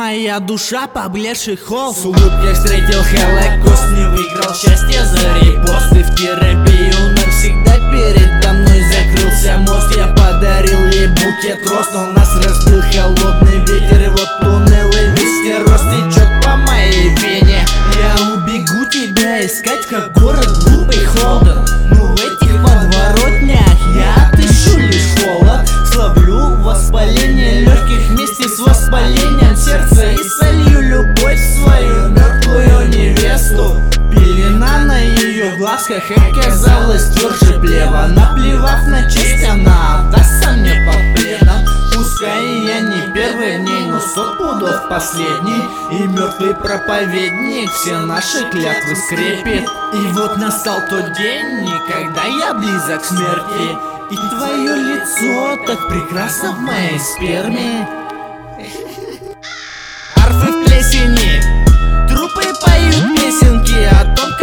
Моя душа поблекший холст. С улыбкой встретил Холокост, не выиграл счастье за репосты. В терапию навсегда передо мной закрылся мост. Я подарил ей букет роз, но нас разбил холодный ветер. И вот унылый везде рост течет по моей вене. Я убегу тебя искать, как город глупый холоден. Но в этих подворотнях я отыщу лишь холод. Словлю воспаление легких вместе с воспалением сердца и солью любовь в свою мертвую невесту. Пелена на ее глазках оказалась тверже плева. Наплевав на честь, она отдастся мне под пледом. Пускай я не первый в ней, но 100 пудов последний. И мертвый проповедник все наши клятвы скрепит. И вот настал тот день, когда я близок к смерти. И твое лицо так прекрасно в моей сперме. Арфы в плесени, трупы поют песенки о том,